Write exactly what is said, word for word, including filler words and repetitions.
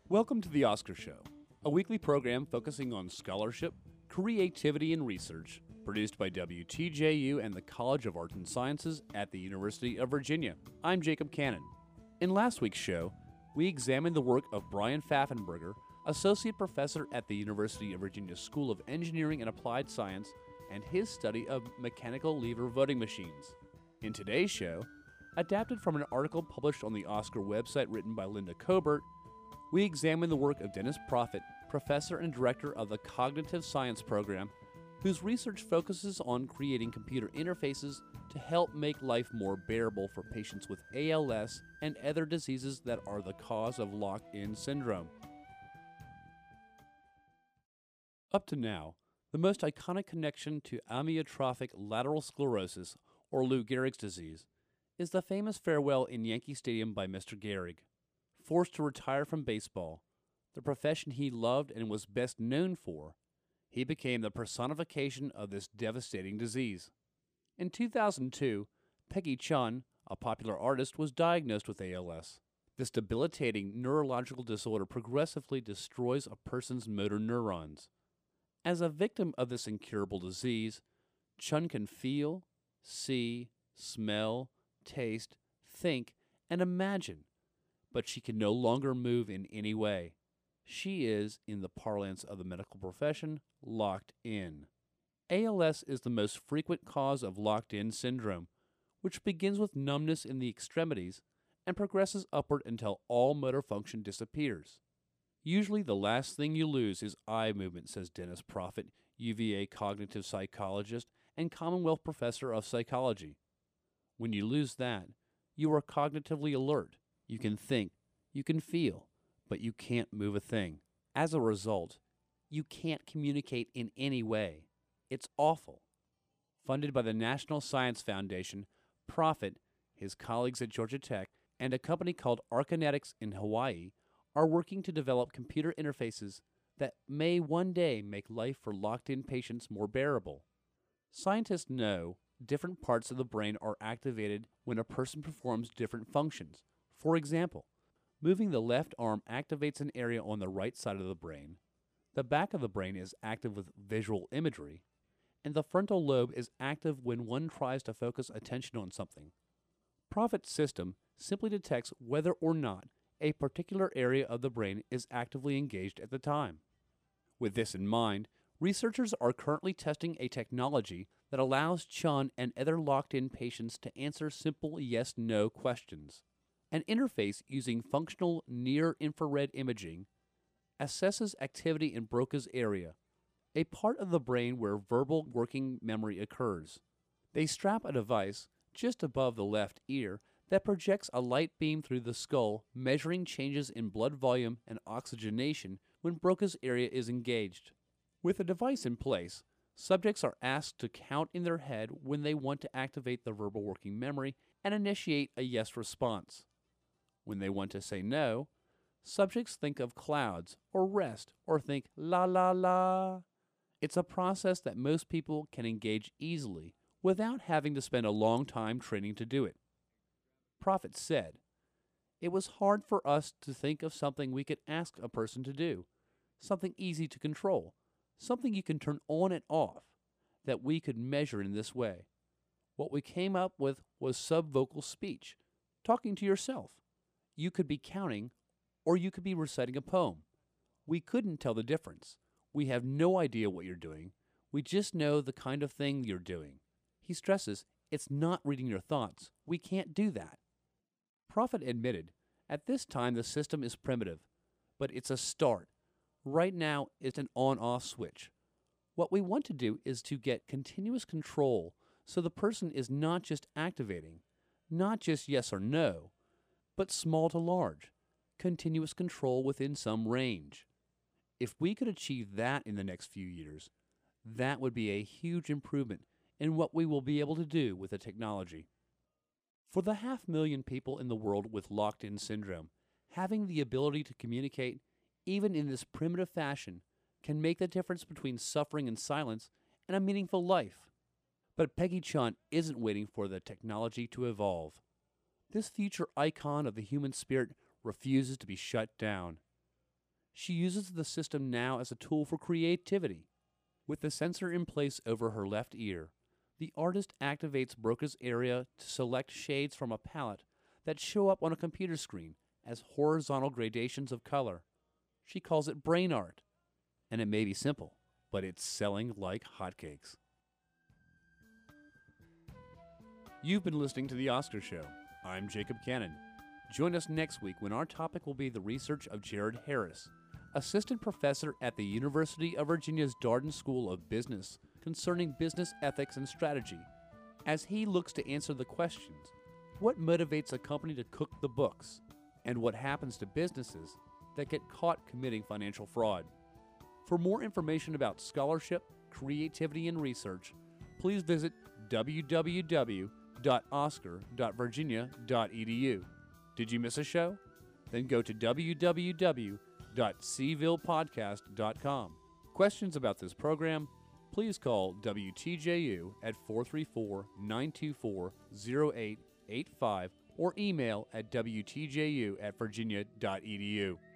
Welcome to The Oscar Show, a weekly program focusing on scholarship, creativity, and research, produced by W T J U and the College of Arts and Sciences at the University of Virginia. I'm Jacob Cannon. In last week's show, we examined the work of Brian Pfaffenberger, Associate Professor at the University of Virginia School of Engineering and Applied Science, and his study of mechanical lever voting machines. In today's show, adapted from an article published on the Oscar website written by Linda Cobert, we examine the work of Dennis Proffitt, Professor and Director of the Cognitive Science Program, whose research focuses on creating computer interfaces to help make life more bearable for patients with A L S and other diseases that are the cause of locked-in syndrome. Up to now, the most iconic connection to amyotrophic lateral sclerosis, or Lou Gehrig's disease, is the famous farewell in Yankee Stadium by Mister Gehrig. Forced to retire from baseball, the profession he loved and was best known for, he became the personification of this devastating disease. In two thousand two, Peggy Chun, a popular artist, was diagnosed with A L S. This debilitating neurological disorder progressively destroys a person's motor neurons. As a victim of this incurable disease, Chun can feel, see, smell, taste, think, and imagine, but she can no longer move in any way. She is, in the parlance of the medical profession, locked in. A L S is the most frequent cause of locked-in syndrome, which begins with numbness in the extremities and progresses upward until all motor function disappears. Usually the last thing you lose is eye movement, says Dennis Proffitt, U V A cognitive psychologist and Commonwealth professor of psychology. When you lose that, you are cognitively alert. You can think, you can feel, but you can't move a thing. As a result, you can't communicate in any way. It's awful. Funded by the National Science Foundation, Proffitt, his colleagues at Georgia Tech, and a company called Arkinetics in Hawaii are working to develop computer interfaces that may one day make life for locked-in patients more bearable. Scientists know different parts of the brain are activated when a person performs different functions. For example, moving the left arm activates an area on the right side of the brain, the back of the brain is active with visual imagery, and the frontal lobe is active when one tries to focus attention on something. Proffitt's system simply detects whether or not a particular area of the brain is actively engaged at the time. With this in mind, researchers are currently testing a technology that allows Chun and other locked-in patients to answer simple yes-no questions. An interface using functional near-infrared imaging assesses activity in Broca's area, a part of the brain where verbal working memory occurs. They strap a device just above the left ear that projects a light beam through the skull, measuring changes in blood volume and oxygenation when Broca's area is engaged. With the device in place, subjects are asked to count in their head when they want to activate the verbal working memory and initiate a yes response. When they want to say no, subjects think of clouds or rest or think la la la. It's a process that most people can engage easily without having to spend a long time training to do it. Proffitt said, "It was hard for us to think of something we could ask a person to do, something easy to control, something you can turn on and off, that we could measure in this way. What we came up with was subvocal speech, talking to yourself. You could be counting, or you could be reciting a poem. We couldn't tell the difference. We have no idea what you're doing. We just know the kind of thing you're doing." He stresses, it's not reading your thoughts. We can't do that. Proffitt admitted, at this time the system is primitive, but it's a start. Right now, it's an on-off switch. What we want to do is to get continuous control so the person is not just activating, not just yes or no, but small to large, continuous control within some range. If we could achieve that in the next few years, that would be a huge improvement in what we will be able to do with the technology. For the half million people in the world with locked-in syndrome, having the ability to communicate, even in this primitive fashion, can make the difference between suffering in silence and a meaningful life. But Peggy Chun isn't waiting for the technology to evolve. This future icon of the human spirit refuses to be shut down. She uses the system now as a tool for creativity. With the sensor in place over her left ear, the artist activates Broca's area to select shades from a palette that show up on a computer screen as horizontal gradations of color. She calls it brain art, and it may be simple, but it's selling like hotcakes. You've been listening to The Oscar Show. I'm Jacob Cannon. Join us next week when our topic will be the research of Jared Harris, assistant professor at the University of Virginia's Darden School of Business, concerning business ethics and strategy, as he looks to answer the questions: what motivates a company to cook the books, and what happens to businesses that get caught committing financial fraud. For more information about scholarship, creativity, and research, please visit w w w dot oscar dot virginia dot e d u. Did you miss a show? Then go to w w w dot c ville podcast dot com. Questions about this program? Please call W T J U at four three four, nine two four, zero eight eight five or email at w t j u at virginia dot e d u.